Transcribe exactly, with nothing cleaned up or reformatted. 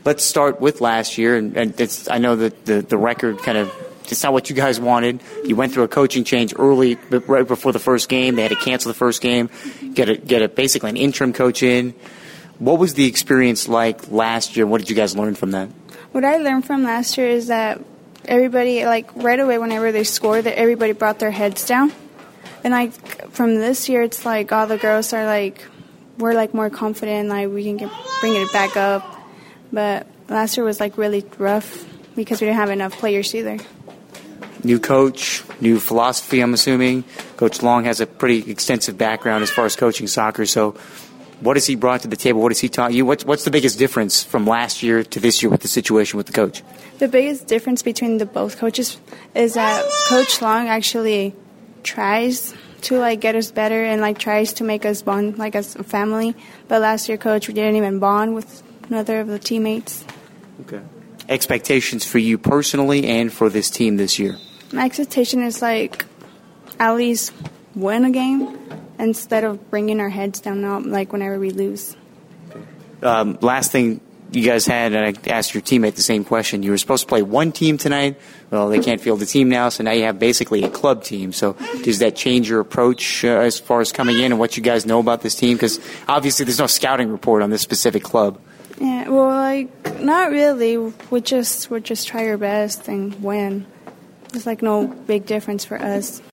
let's start with last year. And, and it's, I know that the, the record kind of, it's not what you guys wanted. You went through a coaching change early, right before the first game. They had to cancel the first game, get a, get a basically an interim coach in. What was the experience like last year? What did you guys learn from that? What I learned from last year is that everybody, like right away whenever they scored, that everybody brought their heads down. And like from this year, it's like all the girls are like, we're like more confident, like we can get, bring it back up. But last year was like really rough because we didn't have enough players either. New coach, new philosophy, I'm assuming. Coach Long has a pretty extensive background as far as coaching soccer. So what has he brought to the table? What has he taught you? What's, what's the biggest difference from last year to this year with the situation with the coach? The biggest difference between the both coaches is that Coach Long actually tries to like get us better and like tries to make us bond like as a family. But last year, Coach, we didn't even bond with another of the teammates. Okay. Expectations for you personally and for this team this year? My expectation is like at least win a game instead of bringing our heads down now, like whenever we lose. Um, last thing you guys had, and I asked your teammate the same question. You were supposed to play one team tonight. Well, they can't field the team now, so now you have basically a club team. So does that change your approach uh, as far as coming in and what you guys know about this team? Because obviously there's no scouting report on this specific club. Yeah, well, like not really. We just we just try our best and win. There's like no big difference for us.